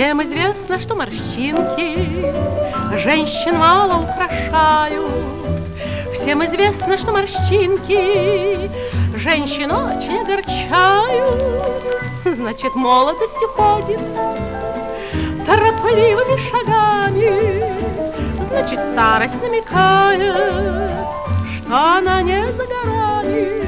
Всем известно, что морщинки женщин мало украшают. Всем известно, что морщинки женщин очень огорчают. Значит, молодость уходит торопливыми шагами, значит, старость намекает, что она не за горами.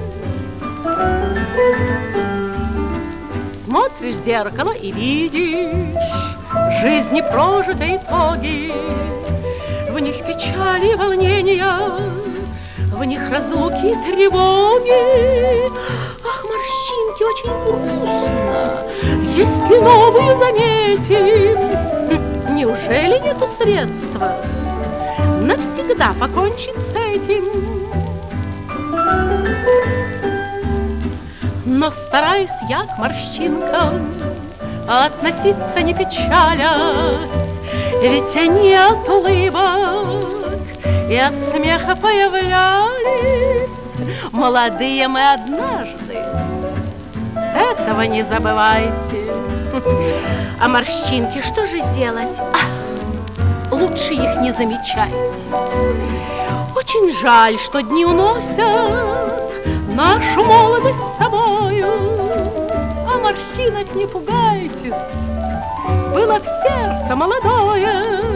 Смотришь в зеркало и видишь жизни прожитой итоги. В них печали и волнения, в них разлуки и тревоги. Ах, морщинки, очень грустно, если новую заметим. Неужели нету средства навсегда покончить с этим? Но стараюсь я к морщинкам относиться не печалясь, ведь они от улыбок и от смеха появлялись. Молодые мы однажды, этого не забывайте. А морщинки, что же делать? Лучше их не замечайте. Очень жаль, что дни уносят нашу молодость с собою. А морщинок не пугайтесь, было в сердце молодое.